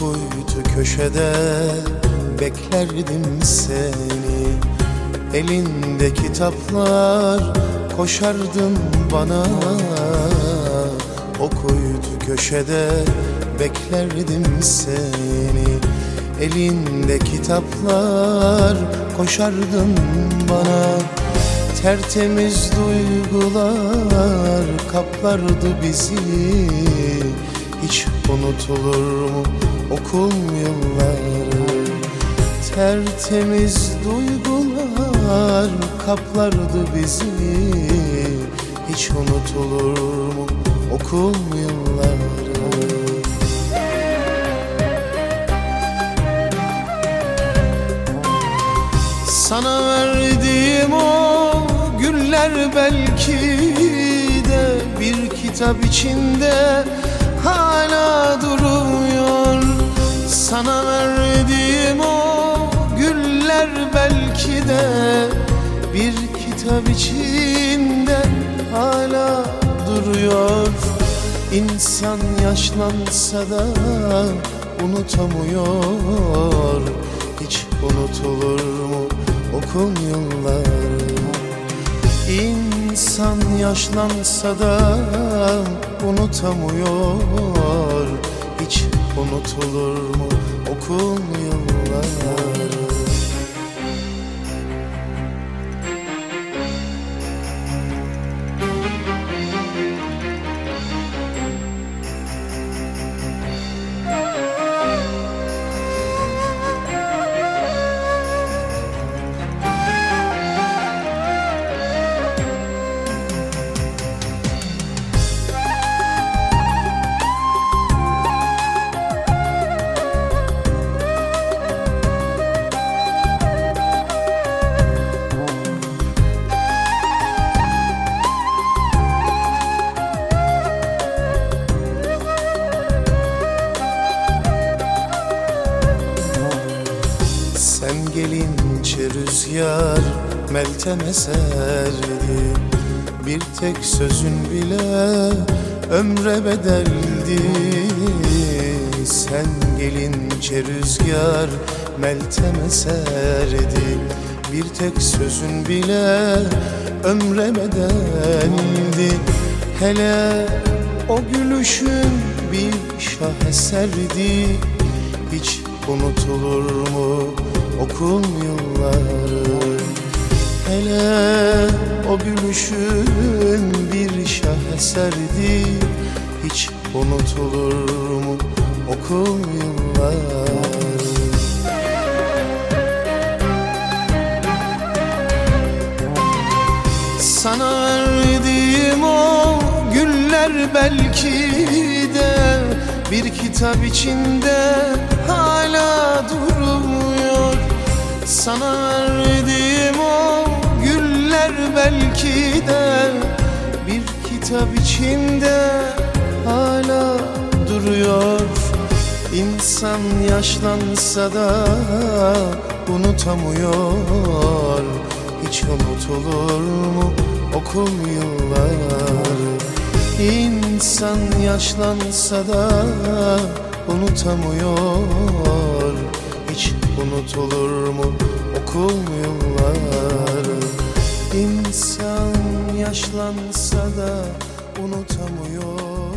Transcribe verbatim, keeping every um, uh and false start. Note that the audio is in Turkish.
kuytu köşede beklerdim seni. Elinde kitaplar koşardın bana. O kuytu köşede beklerdim seni. Elinde kitaplar koşardın bana. Tertemiz duygular kaplardı bizi. Hiç unutulur mu okul yılları? Tertemiz duygular kaplardı bizi. Hiç unutulur mu okul yılları? Sana verdiğim o güller belki de bir kitap içinde hala duruyor. Sana verdiğim o güller belki de bir kitap içinde hala duruyor. İnsan yaşlansa da unutamıyor. Hiç unutulur mu okul yılları? İnsan yaşlansa da unutamıyor. Hiç unutulur mu okul yılları? Sen gelince rüzgar Meltem eserdi. Bir tek sözün bile ömre bedeldi. Sen gelince rüzgar Meltem eserdi. Bir tek sözün bile ömre bedeldi. Hele o gülüşün bir şaheserdi. Hiç unutulur mu okul yılları? Hele o gülüşün bir şaheserdi. Hiç unutulur mu okul yılları? Sana verdiğim o güller belki de bir kitap içinde hala durmuyor. Sana verdiğim o güller belki de bir kitap içinde hala duruyor. İnsan yaşlansa da unutamıyor. Hiç unutulur mu okul yılları? İnsan yaşlansa da unutamıyor. Hiç unutulur mu okul yılları? İnsan yaşlansa da unutamıyor.